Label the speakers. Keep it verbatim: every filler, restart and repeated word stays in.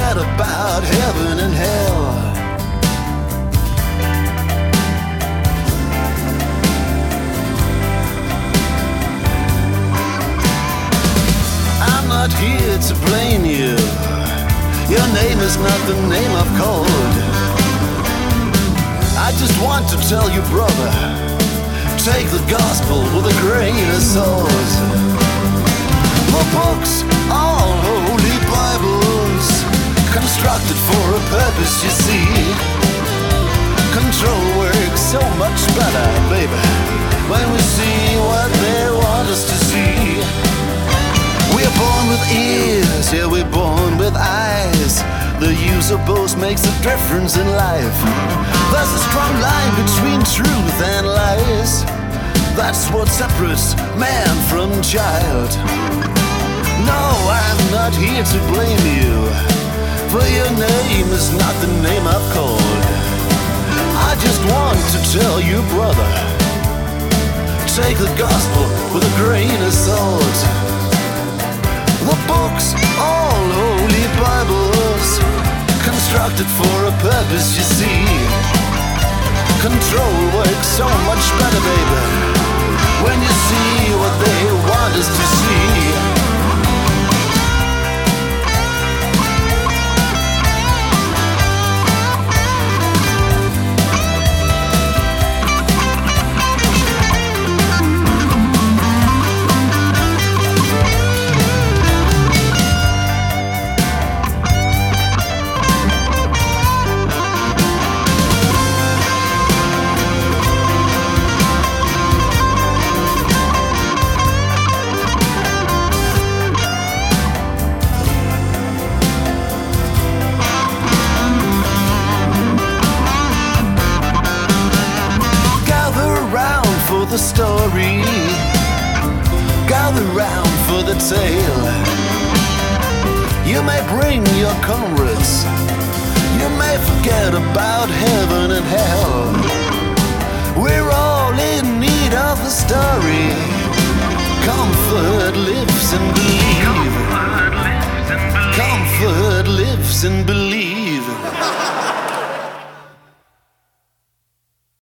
Speaker 1: forget about heaven and hell. I'm not here to blame you. Your name is not the name I've called. I just want to tell you, brother, take the gospel with a grain of salt. The books, all holy Bibles, constructed for a purpose, you see. Control works so much better, baby, when we see what they want us to see. We're born with ears, yeah, we're born with eyes. The use of both makes a difference in life. There's a strong line between truth and lies. That's what separates man from child. No, I'm not here to blame you, for your name is not the name I've called. I just want to tell you, brother, take the gospel with a grain of salt. The books, all holy Bibles, constructed for a purpose, you see. Control works so much better, baby, when you see what they want us to see. The story, gather round for the tale. You may bring your comrades, you may forget about heaven and hell. We're all in need of the story. Comfort lives and believe. Comfort lives and believe.